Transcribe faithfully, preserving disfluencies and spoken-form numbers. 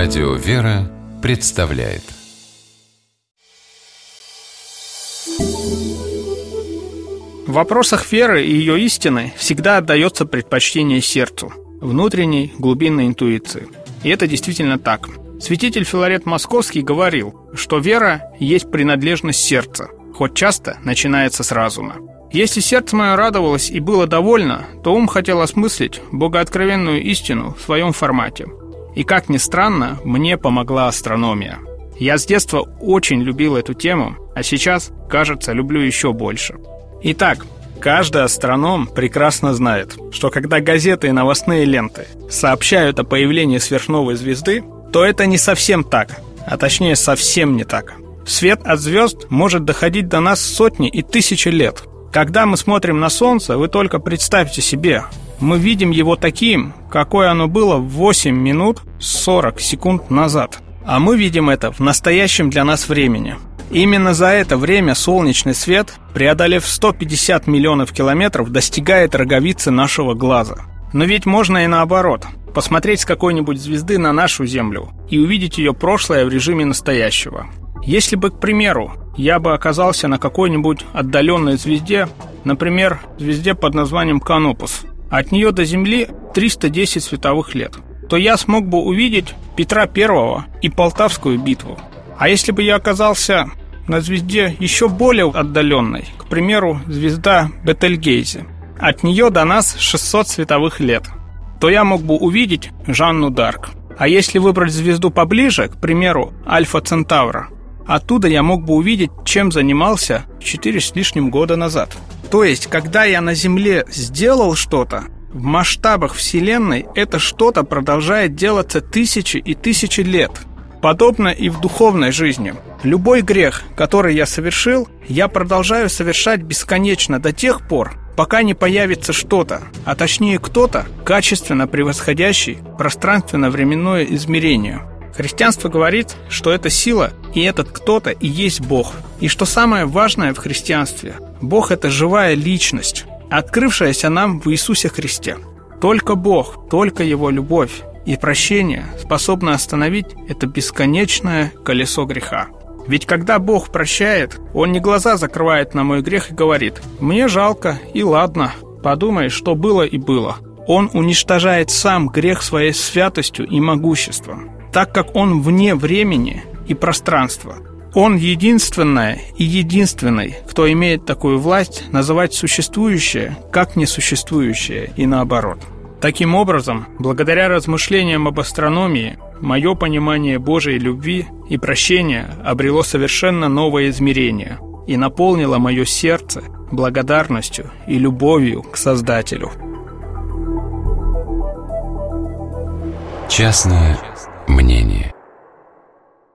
Радио «Вера» представляет. В вопросах веры и ее истины всегда отдается предпочтение сердцу, внутренней, глубинной интуиции. И это действительно так. Святитель Филарет Московский говорил, что вера есть принадлежность сердца, хоть часто начинается с разума. Если сердце мое радовалось и было довольно, то ум хотел осмыслить богооткровенную истину в своем формате. И, как ни странно, мне помогла астрономия. Я с детства очень любил эту тему, а сейчас, кажется, люблю еще больше. Итак, каждый астроном прекрасно знает, что когда газеты и новостные ленты сообщают о появлении сверхновой звезды, то это не совсем так, а точнее совсем не так. Свет от звезд может доходить до нас сотни и тысячи лет. Когда мы смотрим на Солнце, вы только представьте себе, мы видим его таким, какое оно было восемь минут сорок секунд назад. А мы видим это в настоящем для нас времени. Именно за это время солнечный свет, преодолев сто пятьдесят миллионов километров, достигает роговицы нашего глаза. Но ведь можно и наоборот. Посмотреть с какой-нибудь звезды на нашу Землю и увидеть ее прошлое в режиме настоящего. Если бы, к примеру, я бы оказался на какой-нибудь отдаленной звезде, например, звезде под названием Канопус, от нее до Земли триста десять световых лет, то я смог бы увидеть Петра Первого и Полтавскую битву. А если бы я оказался на звезде еще более отдаленной, к примеру, звезда Бетельгейзе, от нее до нас шестьсот световых лет, то я мог бы увидеть Жанну д'Арк. А если выбрать звезду поближе, к примеру, Альфа Центавра, оттуда я мог бы увидеть, чем занимался четыре с лишним года назад. То есть, когда я на Земле сделал что-то, в масштабах Вселенной это что-то продолжает делаться тысячи и тысячи лет. Подобно и в духовной жизни. Любой грех, который я совершил, я продолжаю совершать бесконечно до тех пор, пока не появится что-то, а точнее кто-то, качественно превосходящий пространственно-временное измерение. Христианство говорит, что эта сила и этот кто-то и есть Бог. И что самое важное в христианстве, Бог – это живая личность, открывшаяся нам в Иисусе Христе. Только Бог, только Его любовь и прощение способны остановить это бесконечное колесо греха. Ведь когда Бог прощает, Он не глаза закрывает на мой грех и говорит: «Мне жалко, и ладно, подумай, что было и было». Он уничтожает сам грех своей святостью и могуществом, так как Он вне времени и пространства. Он единственное и единственный, кто имеет такую власть называть существующее как несуществующее и наоборот. Таким образом, благодаря размышлениям об астрономии, мое понимание Божьей любви и прощения обрело совершенно новое измерение и наполнило мое сердце благодарностью и любовью к Создателю. Частное мнение.